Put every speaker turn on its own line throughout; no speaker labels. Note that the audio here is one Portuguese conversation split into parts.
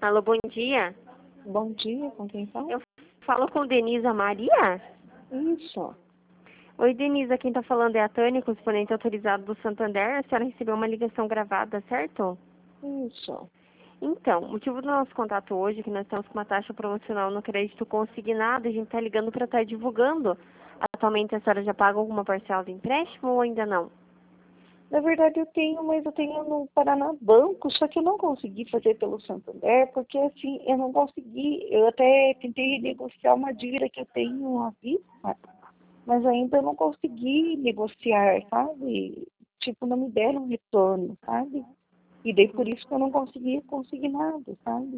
Alô, bom dia.
Bom dia, com quem fala?
Eu falo com Denisa Maria?
Isso,
Oi, Denisa, quem está falando é a Tânia, correspondente autorizado do Santander. A senhora recebeu uma ligação gravada, certo?
isso.
Então, o motivo do nosso contato hoje é que nós estamos com uma taxa promocional no crédito consignado. A gente está ligando para estar divulgando. Atualmente a senhora já paga alguma parcela do empréstimo ou ainda não?
Na verdade eu tenho, mas eu tenho no Paraná Banco, só que eu não consegui fazer pelo Santander, porque assim, eu não consegui, eu até tentei negociar uma dívida que eu tenho à vista, mas ainda não consegui negociar, sabe? Tipo, não me deram retorno, sabe? E daí por isso que eu não consegui conseguir nada, sabe?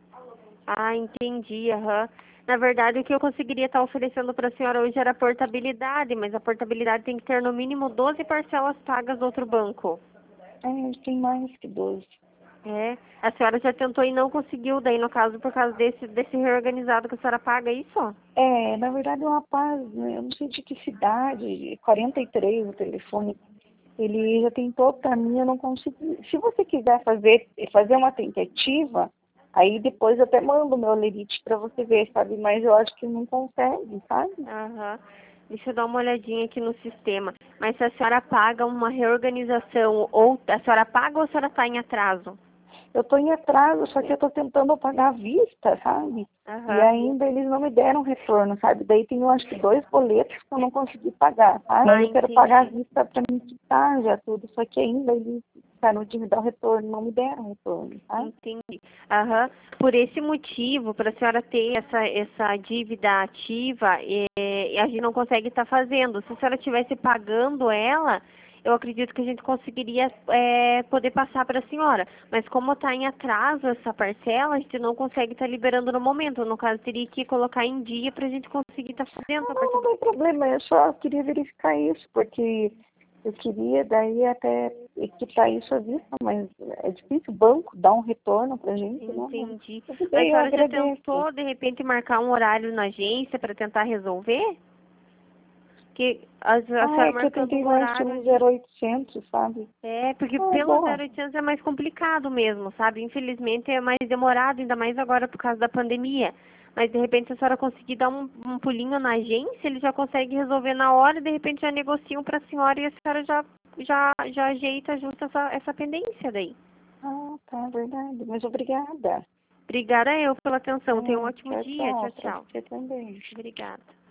Ah, entendi, aham. Na verdade, o que eu conseguiria estar oferecendo para a senhora hoje era a portabilidade, mas a portabilidade tem que ter no mínimo 12 parcelas pagas do outro banco.
Tem mais que 12.
É, a senhora já tentou e não conseguiu, daí no caso, por causa desse reorganizado que a senhora paga, é isso?
Na verdade é um rapaz, né, eu não sei de que cidade, 43 o telefone. Ele já tentou para mim, eu não consegui. Se você quiser fazer uma tentativa, aí depois eu até mando o meu lerite para você ver, sabe? Mas eu acho que não consegue, sabe?
Aham. Deixa eu dar uma olhadinha aqui no sistema. Mas se a senhora paga uma reorganização, ou a senhora paga ou a senhora está em atraso?
Eu estou em atraso, só que eu estou tentando pagar à vista, sabe? E
Aham.
ainda eles não me deram retorno, sabe? Daí tem, eu acho que 2 boletos que eu não consegui pagar, sabe?
Ah,
Aí eu quero pagar à
entendi.
vista para me quitar já tudo, só que ainda eles ficaram de me dar o retorno, não me deram retorno, tá?
Entendi. Aham. Por esse motivo, para a senhora ter essa dívida ativa, a gente não consegue estar fazendo. Se a senhora estivesse pagando ela, eu acredito que a gente conseguiria poder passar para a senhora. Mas como está em atraso essa parcela, a gente não consegue estar liberando no momento. No caso, teria que colocar em dia para a gente conseguir estar fazendo a
Não
partir.
tem problema, eu só queria verificar isso, porque eu queria daí até quitar isso à vista, mas é difícil o banco dar um retorno pra gente, né? Mas
Entendi.
tudo
A
bem, eu
senhora já
agradeço.
tentou, de repente, marcar um horário na agência para tentar resolver? Que a senhora
É que eu
marcando
tentei
um
mais
horário
pelo
ali.
0800, sabe?
Porque
É
pelo
boa.
0800 é mais complicado mesmo, sabe? Infelizmente é mais demorado, ainda mais agora por causa da pandemia. Mas de repente se a senhora conseguir dar um pulinho na agência, eles já conseguem resolver na hora e de repente já negociam para a senhora e a senhora já ajeita, ajusta essa pendência daí.
Ah, tá, verdade. Mas obrigada.
Obrigada eu pela atenção. Tenha um ótimo
Tchau,
dia.
tchau.
Tchau,
Pra
tchau.
você também.
Obrigada.